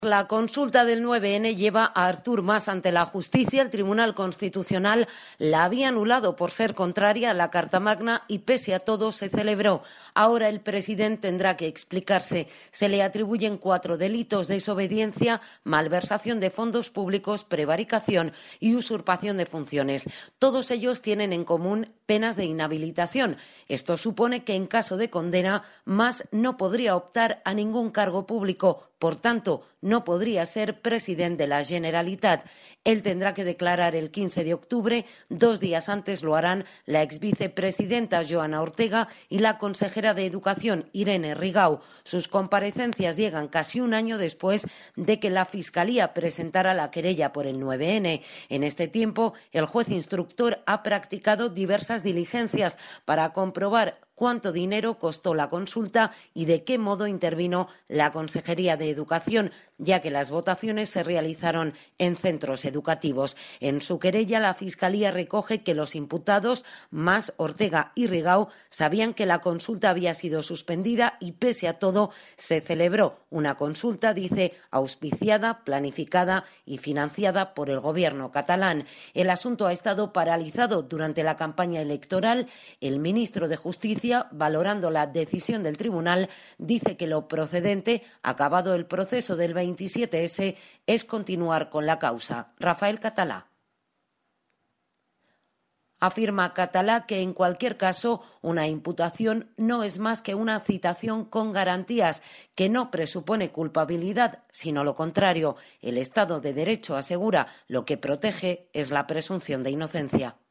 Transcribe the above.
La consulta del 9N lleva a Artur Mas ante la justicia. El Tribunal Constitucional la había anulado por ser contraria a la Carta Magna y pese a todo se celebró. Ahora el presidente tendrá que explicarse. Se le atribuyen 4 delitos: desobediencia, malversación de fondos públicos, prevaricación y usurpación de funciones. Todos ellos tienen en común penas de inhabilitación. Esto supone que en caso de condena, Mas no podría optar a ningún cargo público. Por tanto, no podría ser presidente de la Generalitat. Él tendrá que declarar el 15 de octubre. 2 días antes lo harán la exvicepresidenta Joana Ortega y la consejera de Educación Irene Rigau. Sus comparecencias llegan casi un año después de que la Fiscalía presentara la querella por el 9N. En este tiempo, el juez instructor ha practicado diversas diligencias para comprobar cuánto dinero costó la consulta y de qué modo intervino la Consejería de Educación, ya que las votaciones se realizaron en centros educativos. En su querella, la Fiscalía recoge que los imputados, Mas, Ortega y Rigau, sabían que la consulta había sido suspendida y, pese a todo, se celebró una consulta, dice, auspiciada, planificada y financiada por el gobierno catalán. El asunto ha estado paralizado durante la campaña electoral. El ministro de Justicia, valorando la decisión del tribunal, dice que lo procedente, acabado el proceso del 27S, es continuar con la causa. Rafael Català. Afirma Català que en cualquier caso una imputación no es más que una citación con garantías, que no presupone culpabilidad, sino lo contrario. El Estado de Derecho, asegura, lo que protege es la presunción de inocencia.